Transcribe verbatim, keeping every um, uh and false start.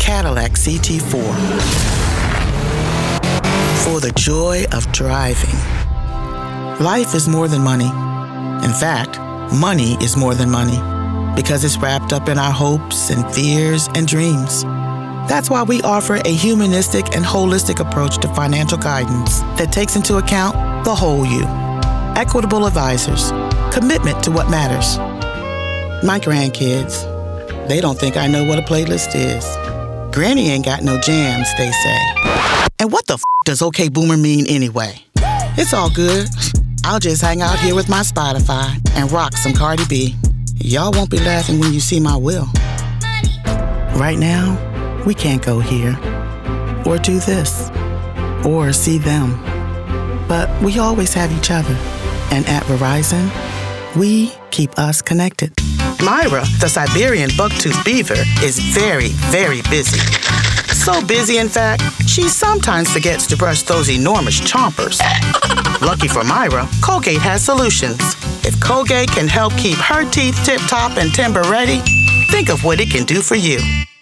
Cadillac C T four. For the joy of driving. Life is more than money. In fact, money is more than money because it's wrapped up in our hopes and fears and dreams. That's why we offer a humanistic and holistic approach to financial guidance that takes into account the whole you. Equitable advisors, commitment to what matters. My grandkids, they don't think I know what a playlist is. Granny ain't got no jams, they say. And what the f*** does OK Boomer mean anyway? It's all good. I'll just hang out here with my Spotify and rock some Cardi B. Y'all won't be laughing when you see my will. Right now, we can't go here, or do this, or see them. But we always have each other. And at Verizon, we keep us connected. Myra, the Siberian buck-toothed beaver, is very, very busy. So busy, in fact, she sometimes forgets to brush those enormous chompers. Lucky for Myra, Colgate has solutions. If Colgate can help keep her teeth tip-top and timber-ready, think of what it can do for you.